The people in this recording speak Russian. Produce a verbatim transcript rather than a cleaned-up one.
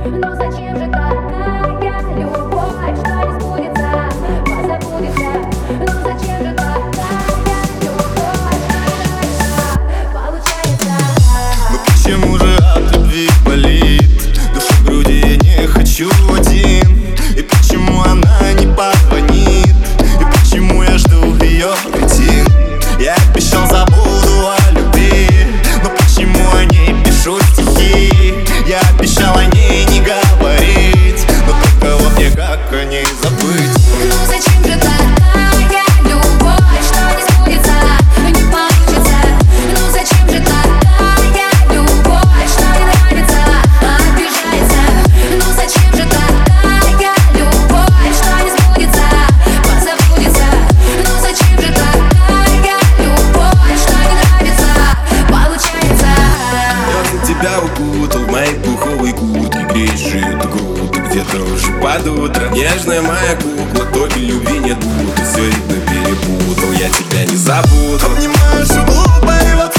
Ну зачем же такая любовь, что не сбудется, позабудется? Ну зачем же такая любовь, что не нравится, получается? Ну почему же от любви болит душа в груди, я не хочу один? И почему она не позвонит? И почему я жду ее картин? Я обещал, забуду о любви, но почему о ней пишу стихи? Я обещал о ней не говорить, но только вот никак о ней забыть. Ну зачем же такая любовь, что не сбудется, не получится? Ну зачем же такая любовь, что не нравится, обижается? Ну зачем же такая любовь, что не сбудется, позабудется? Ну зачем же такая любовь, что не нравится, получается? Я за тебя укутал в мои пуховые куртки, греешь эту грудь, ты где-то уже под утро. Нежная моя кукла, только любви нет, будто все видно перепутал, я тебя не забуду. Обнимаешь углу, поет